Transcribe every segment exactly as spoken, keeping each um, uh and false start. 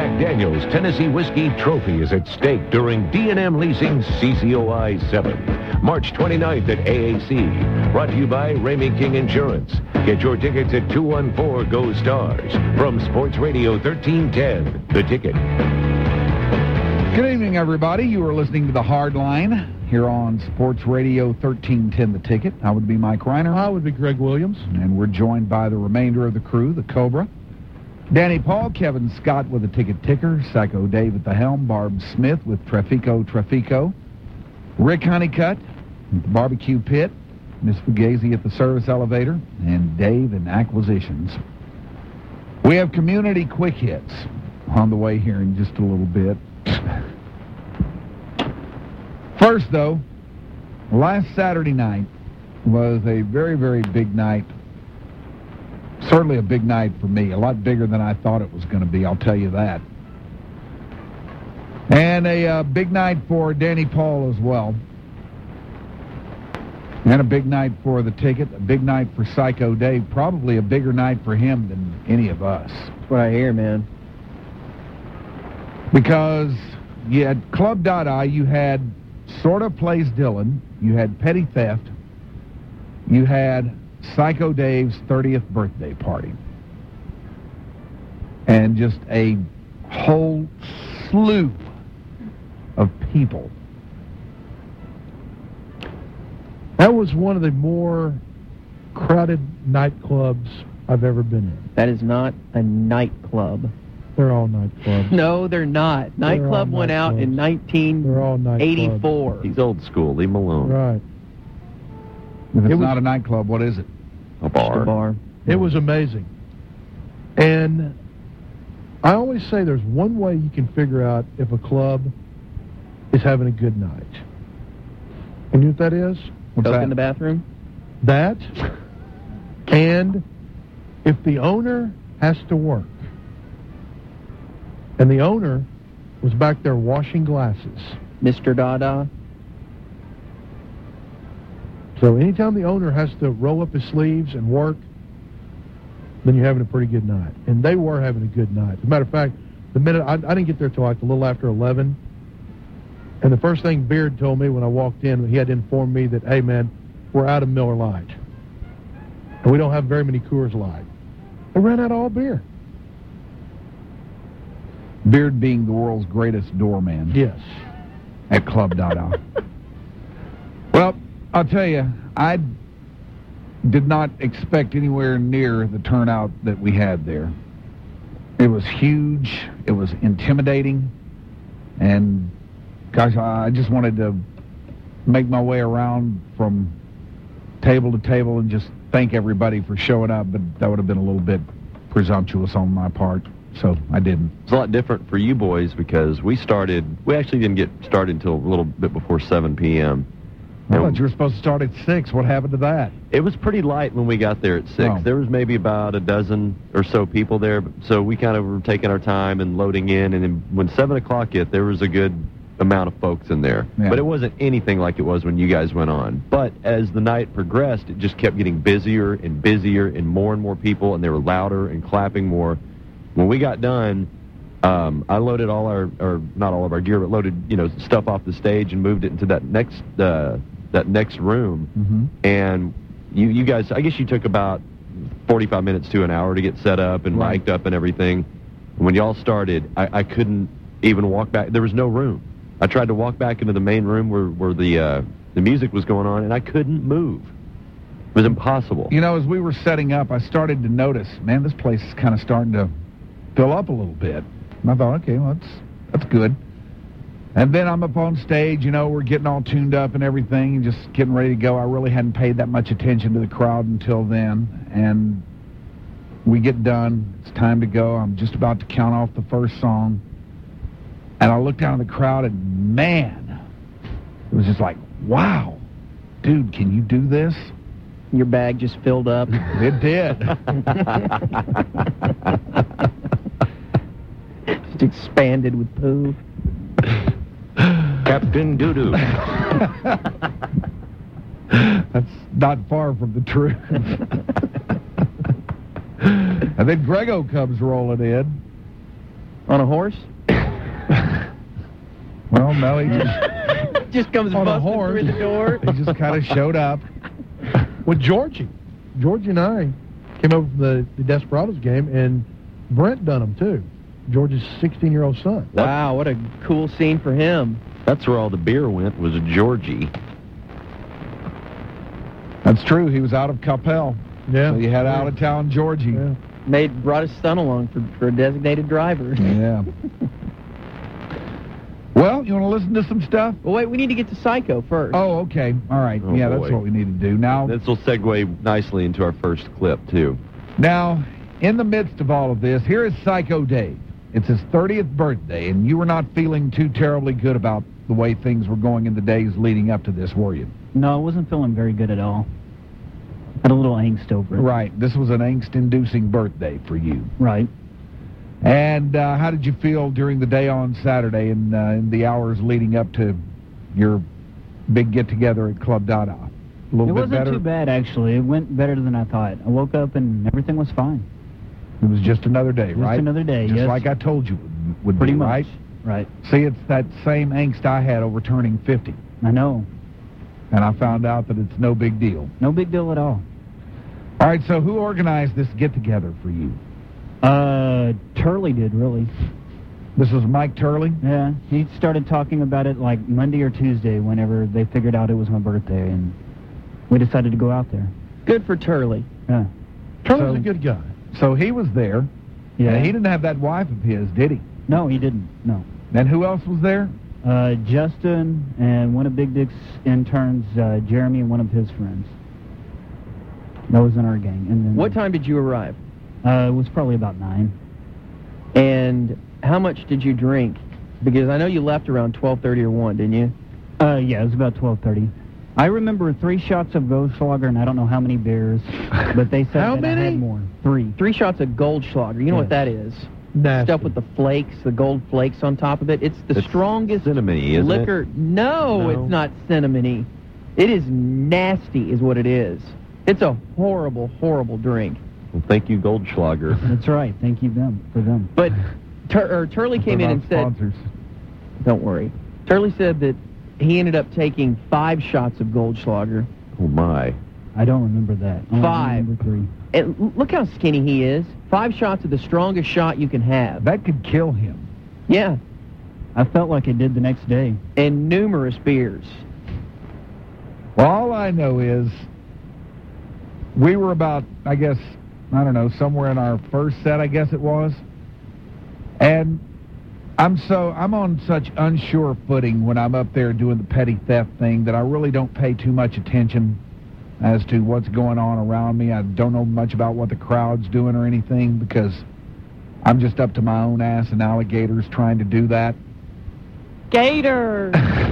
Jack Daniel's Tennessee Whiskey Trophy is at stake during D and M Leasing's C C O I seven. March twenty-ninth at A A C. Brought to you by Ramey King Insurance. Get your tickets at two one four G O STARS. From Sports Radio thirteen ten, The Ticket. Good evening, everybody. You are listening to The Hard Line here on Sports Radio thirteen ten, The Ticket. I would be Mike Reiner. I would be Greg Williams. And we're joined by the remainder of the crew, the Cobra. Danny Paul, Kevin Scott with the Ticket Ticker, Psycho Dave at the helm, Barb Smith with Trafico Trafico, Rick Honeycutt at the Barbecue Pit, Miss Fugazi at the Service Elevator, and Dave in Acquisitions. We have community quick hits on the way here in just a little bit. First, though, last Saturday night was a very, very big night. Certainly a big night for me, a lot bigger than I thought it was going to be, I'll tell you that. And a uh, big night for Danny Paul as well. And a big night for the Ticket, a big night for Psycho Dave, probably a bigger night for him than any of us. That's what I hear, man. Because you had Club Dada, you had Sorta Plays Dylan, you had Petty Theft, you had Psycho Dave's thirtieth birthday party. And just a whole slew of people. That was one of the more crowded nightclubs I've ever been in. That is not a nightclub. They're all nightclubs. No, they're not. They're Nightclub all went out in They're all nightclubs. nineteen eighty-four. He's old school. Leave him alone. Right. If it's It was- not a nightclub, what is it? A bar. Just a bar. It was amazing. And I always say there's one way you can figure out if a club is having a good night. And you know what that is? What's Coke that? in the bathroom? That, and if the owner has to work. And the owner was back there washing glasses. Mister Dada? So anytime the owner has to roll up his sleeves and work, then you're having a pretty good night. And they were having a good night. As a matter of fact, the minute I, I didn't get there till like a little after eleven. And the first thing Beard told me when I walked in, he had informed me that, hey, man, we're out of Miller Lite. And we don't have very many Coors Light. They ran out of all beer. Beard being the world's greatest doorman. Yes. At Club Dada. Well, I'll tell you, I did not expect anywhere near the turnout that we had there. It was huge. It was intimidating. And, gosh, I just wanted to make my way around from table to table and just thank everybody for showing up, but that would have been a little bit presumptuous on my part, so I didn't. It's a lot different for you boys because we started, we actually didn't get started until a little bit before seven p.m. I thought you were supposed to start at six. What happened to that? It was pretty light when we got there at six. Oh. There was maybe about a dozen or so people there, so we kind of were taking our time and loading in, and then when seven o'clock hit, there was a good amount of folks in there. Yeah. But it wasn't anything like it was when you guys went on. But as the night progressed, it just kept getting busier and busier and more and more people, and they were louder and clapping more. When we got done, um, I loaded all our, or not all of our gear, but loaded, you know, stuff off the stage and moved it into that next, uh, that next room. Mm-hmm. And you, you guys, I guess you took about forty-five minutes to an hour to get set up and Right. mic'd up and everything. When y'all started, I, I couldn't even walk back. There was no room. I tried to walk back into the main room where, where the uh, the music was going on, and I couldn't move. It was impossible. You know, as we were setting up, I started to notice, man, this place is kind of starting to fill up a little bit. And I thought, okay, well, that's, that's good. And then I'm up on stage, you know, we're getting all tuned up and everything, and just getting ready to go. I really hadn't paid that much attention to the crowd until then. And we get done. It's time to go. I'm just about to count off the first song. And I looked down at the crowd, and man, it was just like, wow, dude, can you do this? Your bag just filled up. It did. Just expanded with poo. Captain Doodoo. That's not far from the truth. And then Grego comes rolling in. On a horse? Well, no, he just, Just comes On a busting horse. through the door. he just kind of showed up. With Georgie. Georgie and I came over from the, the Desperados game, and Brent Dunham, too. George's sixteen-year-old son. Wow, what a cool scene for him. That's where all the beer went, was Georgie. That's true. He was out of Coppell. Yeah. So you had out-of-town Georgie. Yeah. Made brought his son along for, for a designated driver. Yeah. Well, you want to listen to some stuff? Well, wait, we need to get to Psycho first. Oh, okay. All right. Oh, yeah, boy. that's what we need to do. Now, This will segue nicely into our first clip, too. now, in the midst of all of this, here is Psycho Dave. It's his thirtieth birthday, and you were not feeling too terribly good about the way things were going in the days leading up to this, were you? No, I wasn't feeling very good at all. Had a little angst over it. Right. This was an angst-inducing birthday for you. Right. And uh, how did you feel during the day on Saturday and uh, in the hours leading up to your big get-together at Club Dada? A little It bit wasn't better? too bad, actually. It went better than I thought. I woke up and everything was fine. It was just another day, Just right? another day, Just yes. like I told you would, would Pretty be, much. right? Right. See, it's that same angst I had over turning fifty, I know. and I found out that it's no big deal. No big deal at all. All right, so who organized this get-together for you? Uh, Turley did, really. This was Mike Turley? Yeah, he started talking about it like Monday or Tuesday whenever they figured out it was my birthday, and we decided to go out there. Good for Turley. Yeah. Turley's So- a good guy. So he was there. Yeah. And he didn't have that wife of his, did he? No, he didn't. No. And who else was there? Uh, Justin and one of Big Dick's interns, uh, Jeremy, and one of his friends. That was in our gang. And then, What time did you arrive? Uh, it was probably about nine. And how much did you drink? Because I know you left around twelve thirty or one, didn't you? Uh, yeah, it was about twelve thirty. I remember three shots of Goldschlager, and I don't know how many beers, but they said How that I many? had more. Three. Three shots of Goldschlager. You know what Yes. that is? Nasty. Stuff with the flakes, the gold flakes on top of it. It's the It's strongest cinnamony, isn't liquor. it? No, No. it's not cinnamony. It is nasty, is what it is. It's a horrible, horrible drink. Well, thank you, Goldschlager. That's right. Thank you them for them. But Tur- or Turley came They're in not and said, sponsors. "Don't worry." Turley said that he ended up taking five shots of Goldschlager. Oh, my. I don't remember that. I only Five. remember three. And l- look how skinny he is. Five shots of the strongest shot you can have. That could kill him. Yeah, I felt like it did the next day. and numerous beers. Well, all I know is we were about, I guess, I don't know, somewhere in our first set, I guess it was. And I'm so, I'm on such unsure footing when I'm up there doing the petty theft thing that I really don't pay too much attention as to what's going on around me. I don't know much about what the crowd's doing or anything because I'm just up to my own ass and alligators trying to do that. Gator!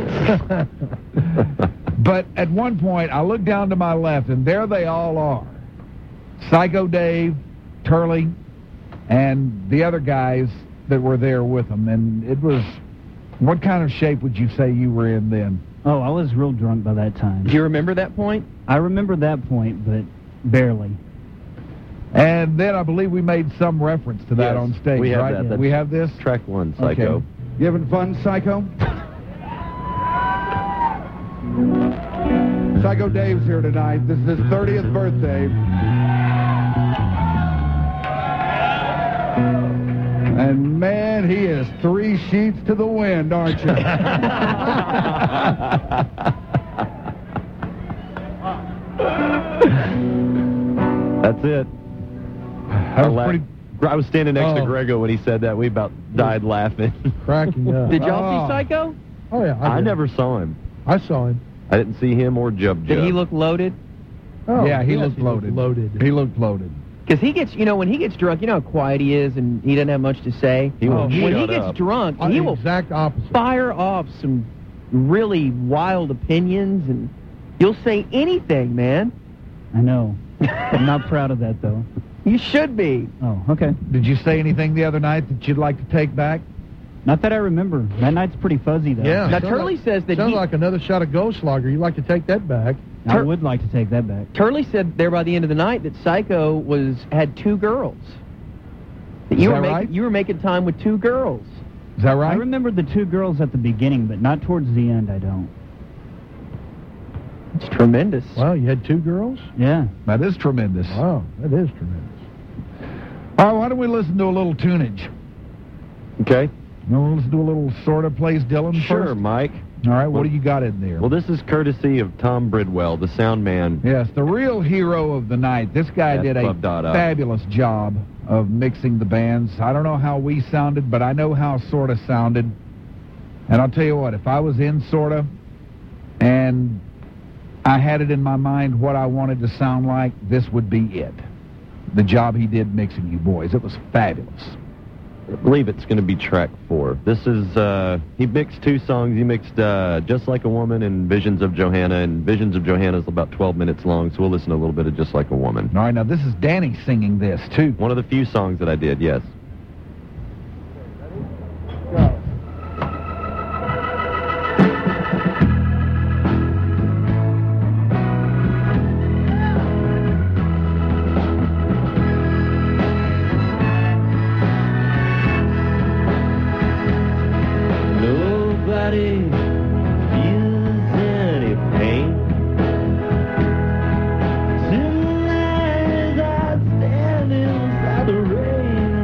But at one point, I look down to my left, and there they all are. Psycho Dave, Turley, and the other guys that were there with them. And it was, what kind of shape would you say you were in then? Oh, I was real drunk by that time. Do you remember that point? I remember that point, but barely. And then I believe we made some reference to that Yes, on stage, we have right? that. That's- We have this? Track one, Psycho. Okay. You having fun, Psycho? Psycho Dave's here tonight. This is his thirtieth birthday. And man, he is three sheets to the wind, aren't you? That's it. That I, was la- pretty... I was standing next to Oh. Grego when he said that. We about died laughing. Cracking up. Did y'all Oh. see Psycho? Oh, yeah. I did. never saw him. I saw him. I didn't see him or Jub Jub. Did he look loaded? Oh, yeah, he yes, looked loaded. loaded. He looked loaded. Because he gets, you know, when he gets drunk, you know how quiet he is and he doesn't have much to say. He will when he shut gets up. drunk, Uh, he will exact opposite. fire off some really wild opinions and you'll say anything, man. I know. I'm not proud of that, though. You should be. Oh, okay. Did you say anything the other night that you'd like to take back? Not that I remember. That night's pretty fuzzy, though. Yeah. Now, sounds Turley like- says that Sounds he... like another shot of Goldschlager. You'd like to take that back. I Tur- would like to take that back. Turley said there by the end of the night that Psycho was had two girls. You were that making right? you were making time with two girls. Is that I right? remember the two girls at the beginning, but not towards the end, I don't. It's tremendous. Wow, you had two girls? Yeah. That is tremendous. Wow, that is tremendous. All right, why don't we listen to a little tunage? Okay. You know, let's do a little sort of plays Dylan Sure, first. Mike. All right, what Well- do you got in there? Well, this is courtesy of Tom Bridwell, the sound man. Yes, the real hero of the night. This guy That's did a Club Dada. fabulous job of mixing the bands. I don't know how we sounded, but I know how Sorta sounded. And I'll tell you what, if I was in Sorta and I had it in my mind what I wanted to sound like, this would be it. The job he did mixing you boys. It was fabulous. I believe it's going to be track four. This is, uh, he mixed two songs. He mixed uh, Just Like a Woman and Visions of Johanna, and Visions of Johanna is about twelve minutes long, so we'll listen to a little bit of Just Like a Woman. All right, now this is Danny singing this, too. One of the few songs that I did, yes. Nobody feels any pain. Tonight as I stand inside the rain,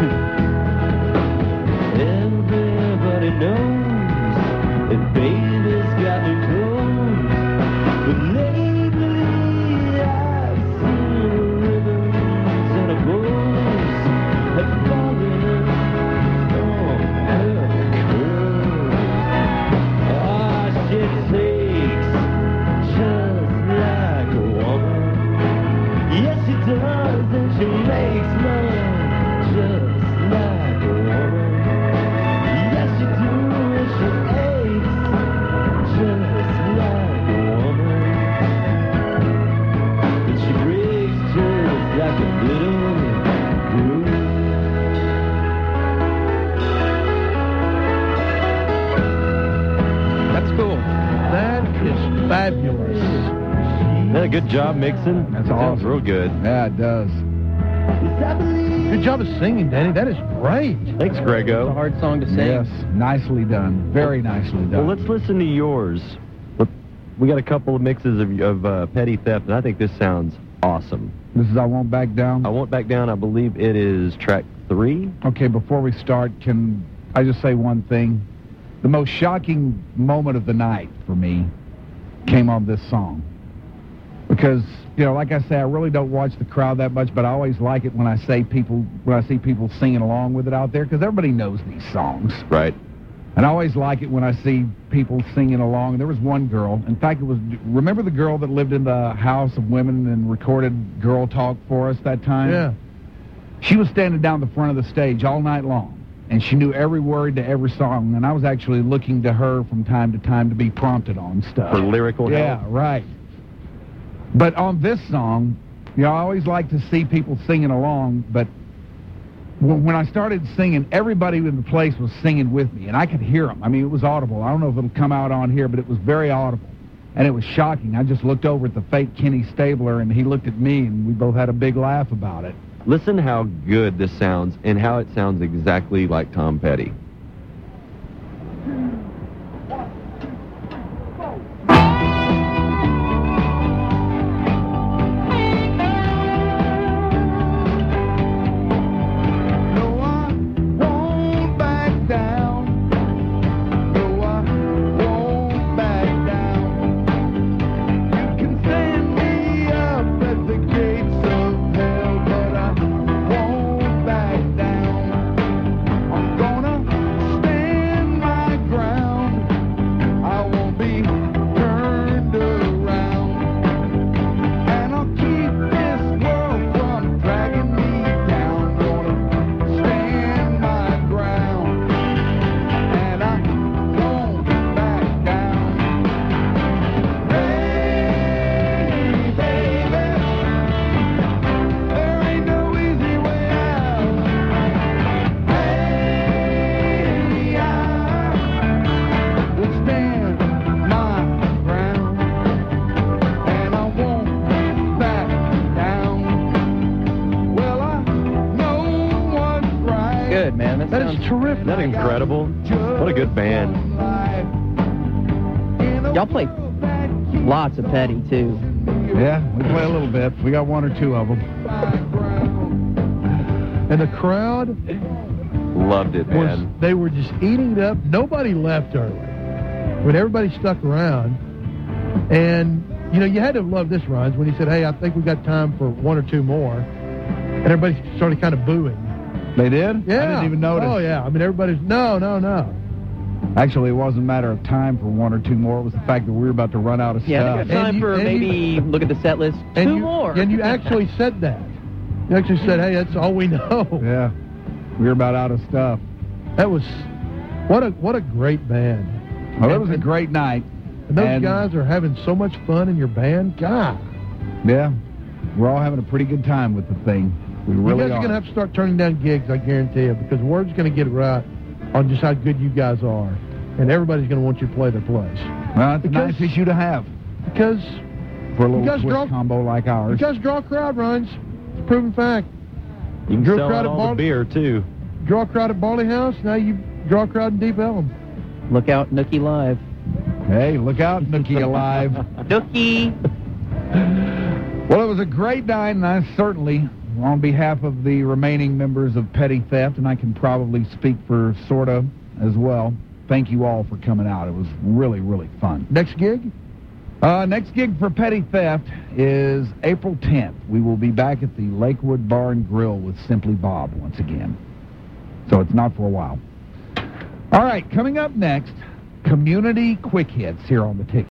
everybody knows that baby's got new clothes. But lately I've seen her ribbons and her bows have fallen from her curls. Ah, she takes just like a woman. Yes, she does, and she makes love just like a woman. Yes, she do, and she aches just like a woman. But she breaks just like a little girl. That's cool. That is fabulous. Yeah, good job mixing. That's Sounds awesome. real good. Yeah, it does. Good job of singing, Danny. That is great. Thanks, It's a Grego. hard song to sing. Yes, nicely done. Very nicely done. Well, let's listen to yours. Look, we got a couple of mixes of, of uh, Petty Theft, and I think this sounds awesome. This is I Won't Back Down. I Won't Back Down, I believe it is track three. Okay, before we start, can I just say one thing? The most shocking moment of the night for me came on this song. Because, you know, like I say, I really don't watch the crowd that much, but I always like it when I say people, when I see people singing along with it out there, because everybody knows these songs. Right. And I always like it when I see people singing along. There was one girl, in fact, it was, remember the girl that lived in the House of Women and recorded Girl Talk for us that time? Yeah. She was standing down the front of the stage all night long, and she knew every word to every song, and I was actually looking to her from time to time to be prompted on stuff. For lyrical Yeah, help. right. But on this song, you know, I always like to see people singing along, but when when I started singing, everybody in the place was singing with me, and I could hear them. I mean, it was audible. I don't know if it'll come out on here, but it was very audible, and it was shocking. I just looked over at the fake Kenny Stabler, and he looked at me, and we both had a big laugh about it. Listen how good this sounds and how it sounds exactly like Tom Petty. No, I won't back down. No, I won't back down. You can stand me up at the gates of hell, but I won't back down. I'm gonna That, That sounds is terrific. Isn't that incredible? What a good band. Y'all play lots of Petty, too. Yeah, we play a little bit. We got one or two of them. And the crowd Loved it, was, man. they were just eating it up. Nobody left early. When everybody stuck around. And, you know, you had to love this, Rhines, when he said, hey, I think we got time for one or two more. And everybody started kind of booing. They did? Yeah. I didn't even notice. Oh, yeah. I mean, everybody's, no, no, no. Actually, it wasn't a matter of time for one or two more. It was the fact that we were about to run out of Yeah, stuff. they got time And you- for and maybe you- look at the set list. And Two you, more. And you actually said that. You actually said, hey, that's all we know. Yeah, we were about out of stuff. That was, what a what a great band. Well, it was a great night. And those And- guys are having so much fun in your band. God. Yeah, we're all having a pretty good time with the thing. We You really guys are are. going to have to start turning down gigs, I guarantee you, because word's going to get right on just how good you guys are. And everybody's going to want you to play their place. Well, it's a because- nice issue to have Because for a little guys twist draw- combo like you ours. guys draw a crowd, Rhines. It's a proven fact. You can Drew sell Crowd out at all Bar- the beer, too. Draw a crowd at Barley House, now you draw a crowd in Deep Ellum. Look out, Nookie Live. Hey, look out, Nookie Alive. Nookie! Well, it was a great night, and I certainly, on behalf of the remaining members of Petty Theft, and I can probably speak for Sorta as well, thank you all for coming out. It was really, really fun. Next gig? Uh, next gig for Petty Theft is April tenth. We will be back at the Lakewood Bar and Grill with Simply Bob once again. So it's not for a while. All right, coming up next, Community Quick Hits here on the Ticket.